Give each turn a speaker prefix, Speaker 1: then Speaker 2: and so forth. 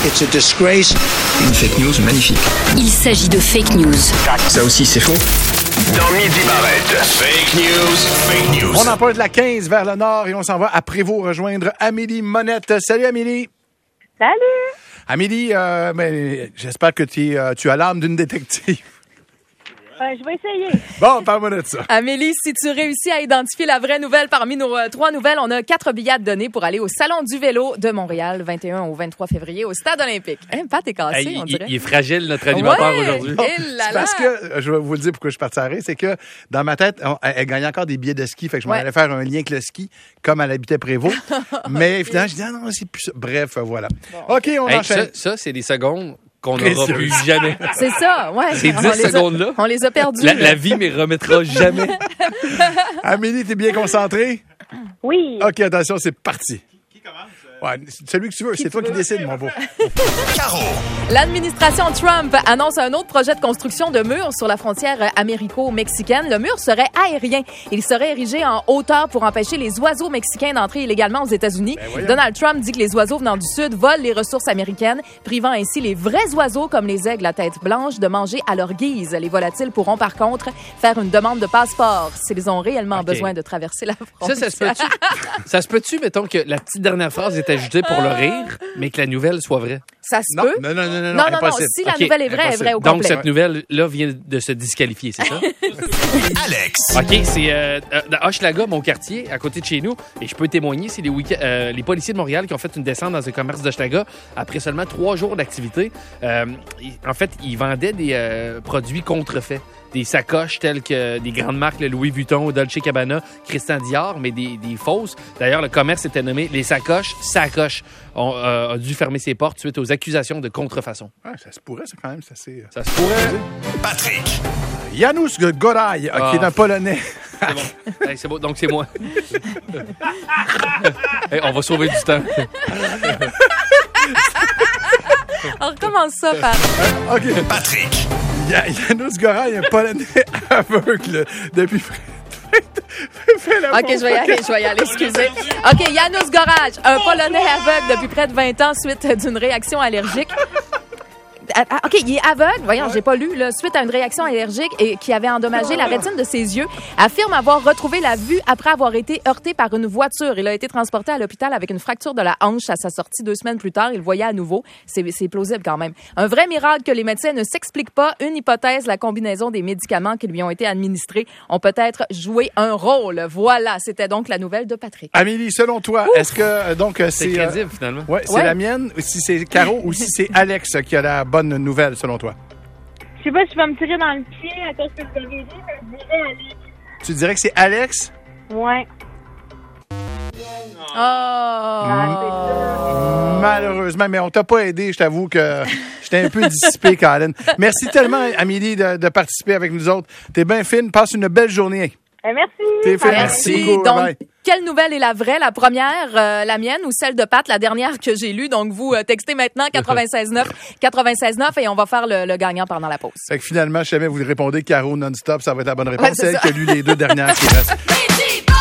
Speaker 1: It's a disgrace.
Speaker 2: Une fake news magnifique.
Speaker 3: Il s'agit de fake news.
Speaker 2: Ça aussi, c'est faux.
Speaker 4: Dans Midi Barrette, fake news.
Speaker 5: On emprunte la 15 vers le nord et on s'en va à Prévost rejoindre Amélie Monette. Salut Amélie.
Speaker 6: Salut.
Speaker 5: Amélie, j'espère que tu as l'âme d'une détective.
Speaker 6: Je vais essayer.
Speaker 5: Bon, parle-moi de ça.
Speaker 7: Amélie, si tu réussis à identifier la vraie nouvelle parmi nos 3 nouvelles, on a 4 billets à te donner pour aller au Salon du vélo de Montréal, 21 au 23 février, au Stade olympique. Pat est cassé, on dirait.
Speaker 8: Il est fragile, notre animateur, aujourd'hui.
Speaker 5: C'est parce que, je vais vous le dire pourquoi je suis parti à rire, c'est que dans ma tête, elle gagnait encore des billets de ski, fait que je m'en allais faire un lien avec le ski, comme elle habitait Prévost. Mais finalement, je dis, non, c'est plus ça. Bref, voilà. Bon. OK, on enchaîne.
Speaker 8: Ça, c'est des secondes qu'on n'aura plus jamais.
Speaker 7: C'est ça, ouais.
Speaker 8: Ces 10 secondes-là.
Speaker 7: On les a perdus.
Speaker 8: La vie ne les remettra jamais.
Speaker 5: Amélie, t'es bien concentrée?
Speaker 6: Oui.
Speaker 5: OK, attention, c'est parti. Qui commence? Ouais, celui que tu veux, c'est toi qui décides, mon beau.
Speaker 4: Caro.
Speaker 7: L'administration Trump annonce un autre projet de construction de murs sur la frontière américo-mexicaine. Le mur serait aérien. Il serait érigé en hauteur pour empêcher les oiseaux mexicains d'entrer illégalement aux États-Unis. Donald Trump dit que les oiseaux venant du Sud volent les ressources américaines, privant ainsi les vrais oiseaux comme les aigles à tête blanche de manger à leur guise. Les volatiles pourront par contre faire une demande de passeport s'ils ont réellement besoin de traverser la frontière.
Speaker 8: Ça se peut-tu, mettons, que la petite dernière phrase est ajoutée pour le rire, mais que la nouvelle soit vraie?
Speaker 7: Ça se peut?
Speaker 5: Non,
Speaker 7: impossible. Si la nouvelle est vraie, elle est vraie au complet.
Speaker 8: Donc, cette nouvelle-là vient de se disqualifier, c'est ça?
Speaker 4: Alex.
Speaker 8: OK, c'est dans Hochelaga, mon quartier, à côté de chez nous, et je peux témoigner, c'est les policiers de Montréal qui ont fait une descente dans un commerce d'Hochelaga après seulement 3 jours d'activité. En fait, ils vendaient des produits contrefaits. Des sacoches telles que des grandes marques, le Louis Vuitton, Dolce & Gabbana, Christian Dior, mais des fausses. D'ailleurs, le commerce était nommé Les Sacoches. A dû fermer ses portes suite aux accusations de contrefaçon.
Speaker 5: Ouais, ça se pourrait, ça, quand même. Ça
Speaker 8: se pourrait.
Speaker 4: Patrick.
Speaker 5: Janusz Goraj, qui est un Polonais.
Speaker 8: C'est bon. C'est bon. Donc, c'est moi. On va sauver du temps.
Speaker 7: On recommence ça par...
Speaker 5: OK.
Speaker 4: Patrick.
Speaker 5: Janusz Goraj, un Polonais aveugle depuis...
Speaker 7: OK, je vais y aller, excusez. OK, Janusz Goraj, un Polonais aveugle depuis près de 20 ans suite d'une réaction allergique. OK, il est aveugle. Voyons, j'ai pas lu. Là, suite à une réaction allergique et qui avait endommagé la rétine de ses yeux, affirme avoir retrouvé la vue après avoir été heurté par une voiture. Il a été transporté à l'hôpital avec une fracture de la hanche à sa sortie 2 semaines plus tard. Il voyait à nouveau. C'est plausible quand même. Un vrai miracle que les médecins ne s'expliquent pas. Une hypothèse, la combinaison des médicaments qui lui ont été administrés ont peut-être joué un rôle. Voilà, c'était donc la nouvelle de Patrick.
Speaker 5: Amélie, selon toi, est-ce que donc c'est
Speaker 8: crédible finalement?
Speaker 5: Ouais, c'est la mienne, si c'est Caro ou si c'est Alex qui a la bonne nouvelle selon toi?
Speaker 6: Je sais pas si je vais me tirer dans le pied à cause que vous avez dit, mais je dirais Alex.
Speaker 5: Tu dirais que c'est Alex?
Speaker 6: Ouais.
Speaker 5: Malheureusement, mais on t'a pas aidé. Je t'avoue que j'étais un peu dissipé, Colin. Merci tellement, Amélie, de participer avec nous autres. T'es bien fine. Passe une belle journée.
Speaker 6: Merci.
Speaker 5: T'es fine.
Speaker 7: Merci.
Speaker 5: Beaucoup.
Speaker 7: Donc,
Speaker 5: bye.
Speaker 7: Quelle nouvelle est la vraie? La première, la mienne ou celle de Pat, la dernière que j'ai lue? Donc, vous textez maintenant 96.9 et on va faire le gagnant pendant la pause.
Speaker 5: Fait que finalement, si jamais vous répondez Caro non-stop, ça va être la bonne réponse. Celle qui a lu les 2 dernières qui restent.